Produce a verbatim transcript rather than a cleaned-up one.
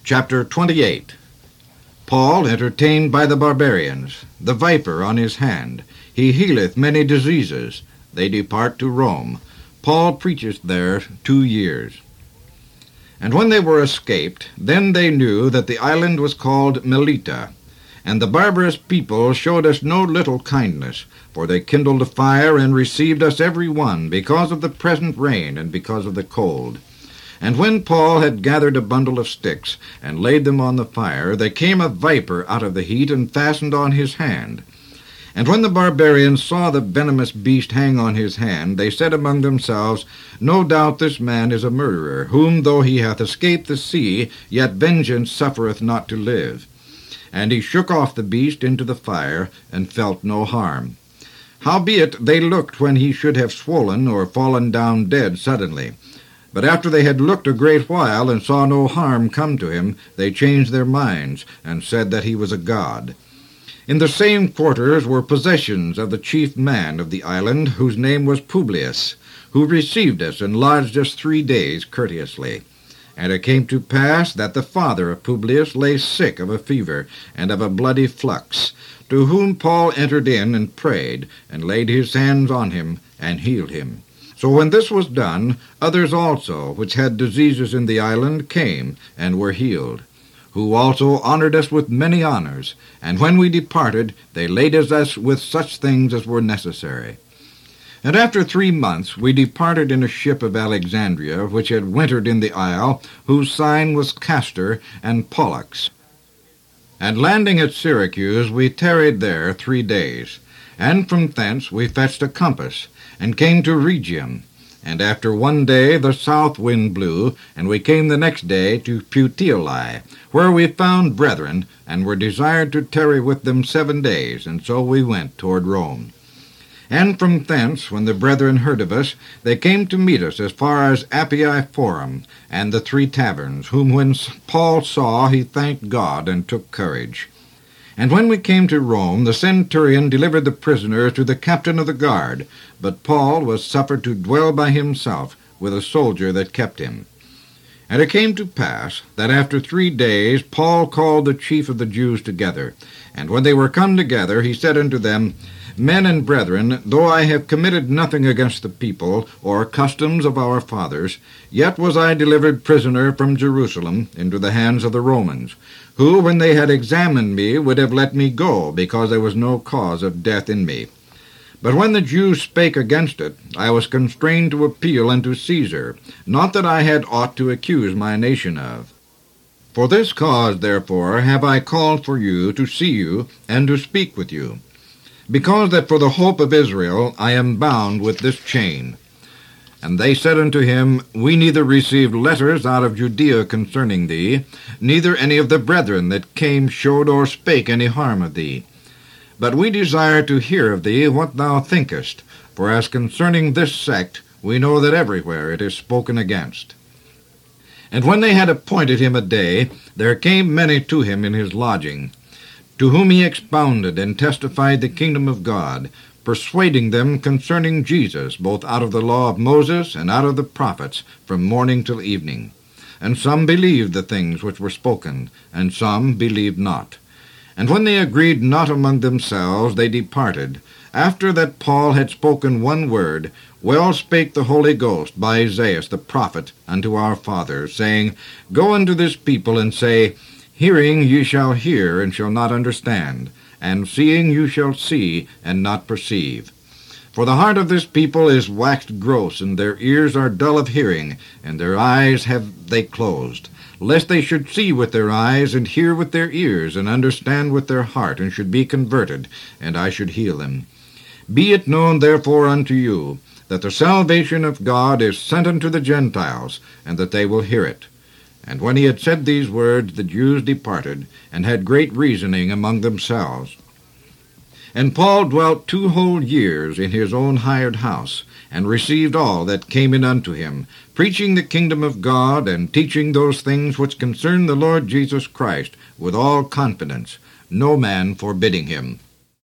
Chapter twenty-eight. Paul entertained by the barbarians, the viper on his hand. He healeth many diseases. They depart to Rome. Paul preacheth there two years. And when they were escaped, then they knew that the island was called Melita. And the barbarous people showed us no little kindness, for they kindled a fire and received us every one, because of the present rain and because of the cold. And when Paul had gathered a bundle of sticks, and laid them on the fire, there came a viper out of the heat, and fastened on his hand. And when the barbarians saw the venomous beast hang on his hand, they said among themselves, No doubt this man is a murderer, whom though he hath escaped the sea, yet vengeance suffereth not to live. And he shook off the beast into the fire, and felt no harm. Howbeit they looked when he should have swollen or fallen down dead suddenly. But after they had looked a great while, and saw no harm come to him, they changed their minds, and said that he was a god. In the same quarters were possessions of the chief man of the island, whose name was Publius, who received us and lodged us three days courteously. And it came to pass that the father of Publius lay sick of a fever, and of a bloody flux, to whom Paul entered in and prayed, and laid his hands on him, and healed him. So when this was done, others also, which had diseases in the island, came, and were healed, who also honored us with many honors, and when we departed, they laded us with such things as were necessary. And after three months we departed in a ship of Alexandria, which had wintered in the isle, whose sign was Castor and Pollux. And landing at Syracuse, we tarried there three days, and from thence we fetched a compass, and came to Rhegium. And after one day the south wind blew, and we came the next day to Puteoli, where we found brethren, and were desired to tarry with them seven days, and so we went toward Rome. And from thence, when the brethren heard of us, they came to meet us as far as Appii Forum, and the Three Taverns, whom when Paul saw, he thanked God, and took courage. And when we came to Rome, the centurion delivered the prisoners to the captain of the guard, but Paul was suffered to dwell by himself with a soldier that kept him. And it came to pass that after three days Paul called the chief of the Jews together. And when they were come together, he said unto them, Men and brethren, though I have committed nothing against the people, or customs of our fathers, yet was I delivered prisoner from Jerusalem into the hands of the Romans, who, when they had examined me, would have let me go, because there was no cause of death in me. But when the Jews spake against it, I was constrained to appeal unto Caesar, not that I had aught to accuse my nation of. For this cause, therefore, have I called for you to see you, and to speak with you, because that for the hope of Israel I am bound with this chain. And they said unto him, We neither received letters out of Judea concerning thee, neither any of the brethren that came showed or spake any harm of thee. But we desire to hear of thee what thou thinkest, for as concerning this sect, we know that everywhere it is spoken against. And when they had appointed him a day, there came many to him in his lodging, to whom he expounded and testified the kingdom of God, persuading them concerning Jesus, both out of the law of Moses and out of the prophets, from morning till evening. And some believed the things which were spoken, and some believed not. And when they agreed not among themselves, they departed. After that Paul had spoken one word, well spake the Holy Ghost by Isaiah the prophet unto our fathers, saying, Go unto this people, and say, Hearing ye shall hear, and shall not understand, and seeing you shall see, and not perceive. For the heart of this people is waxed gross, and their ears are dull of hearing, and their eyes have they closed, lest they should see with their eyes, and hear with their ears, and understand with their heart, and should be converted, and I should heal them. Be it known therefore unto you, that the salvation of God is sent unto the Gentiles, and that they will hear it. And when he had said these words, the Jews departed, and had great reasoning among themselves. And Paul dwelt two whole years in his own hired house, and received all that came in unto him, preaching the kingdom of God, and teaching those things which concern the Lord Jesus Christ, with all confidence, no man forbidding him.